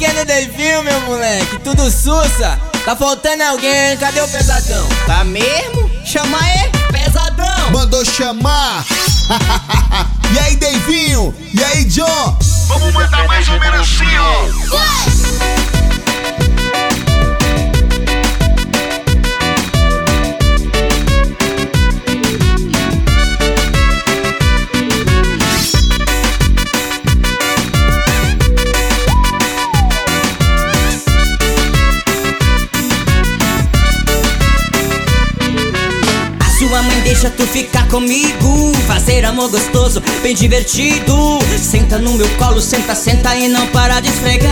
pequeno Davinho, meu moleque, tudo sussa. Tá faltando alguém, cadê o Pesadão? Tá mesmo? Chama aí, Pesadão. Mandou chamar. E aí, Davinho? E aí, John? Vamos mandar mais ou menos assim, ó. Sua mãe deixa tu ficar comigo, fazer amor gostoso, bem divertido. Senta no meu colo, senta, senta e não para de esfregar.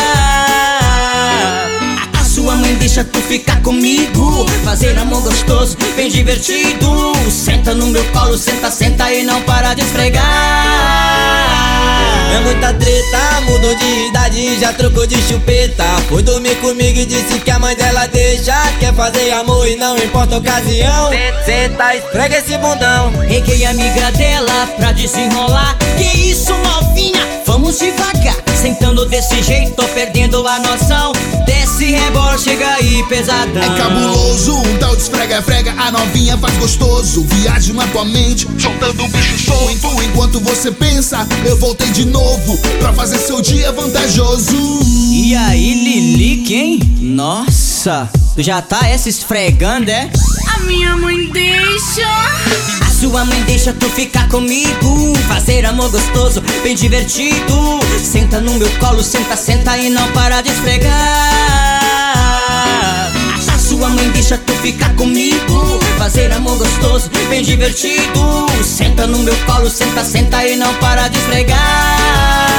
A sua mãe deixa tu ficar comigo, fazer amor gostoso, bem divertido. Senta no meu colo, senta, senta e não para de esfregar. É muita treta, mudou de idade, já trocou de chupeta. Foi dormir comigo e disse que a mãe dela deixa. Quer fazer amor e não importa a ocasião. Senta, esfrega esse bundão. Reguei a amiga dela pra desenrolar. Que isso, novinha? Vamos devagar. Sentando desse jeito, tô perdendo a noção. Desce, rebola, chega aí, Pesadão. É cabuloso, um tal de esfrega-frega, a novinha faz gostoso. Viagem na tua mente, soltando um bicho solto. Enquanto você pensa, eu voltei de novo pra fazer seu dia vantajoso. E aí, Lilique, hein? Nossa, tu já tá essa esfregando, é? A minha mãe deixa. A sua mãe deixa tu ficar comigo, fazer amor gostoso, bem divertido. Senta no meu colo, senta, senta e não para de esfregar. A sua mãe deixa tu ficar comigo, fazer amor gostoso, bem divertido. Senta no meu colo, senta, senta e não para de esfregar.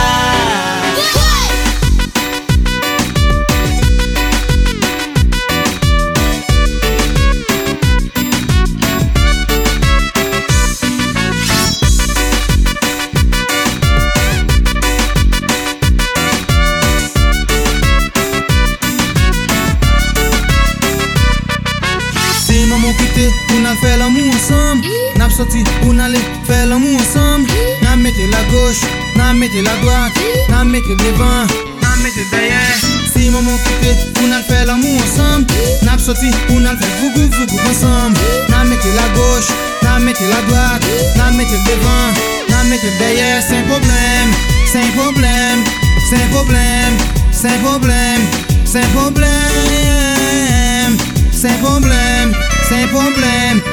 C'est maman qui te, on a fait l'amour ensemble. N'a sorti, on allait faire l'amour ensemble. N'a mettez la gauche, n'a mettez la droite, n'a mettez devant, n'a mettez derrière. C'est maman qui te, on a fait l'amour ensemble. N'a sorti, on a fait fougou ensemble. N'a mettez la gauche, n'a mettez la droite, n'a mettez devant, n'a mettez derrière. C'est un problème, c'est un problème, c'est un problème, c'est un problème, c'est un problème. Sem problème, sem problème.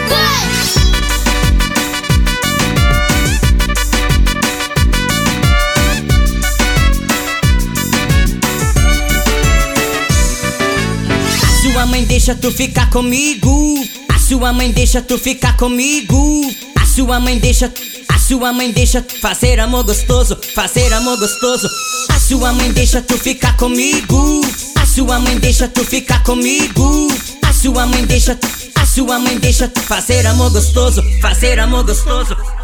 A sua mãe deixa tu ficar comigo. A sua mãe deixa tu ficar comigo. A sua mãe deixa fazer amor gostoso, fazer amor gostoso. A sua mãe deixa tu ficar comigo. A sua mãe deixa tu ficar comigo. A sua mãe deixa fazer amor gostoso, fazer amor gostoso.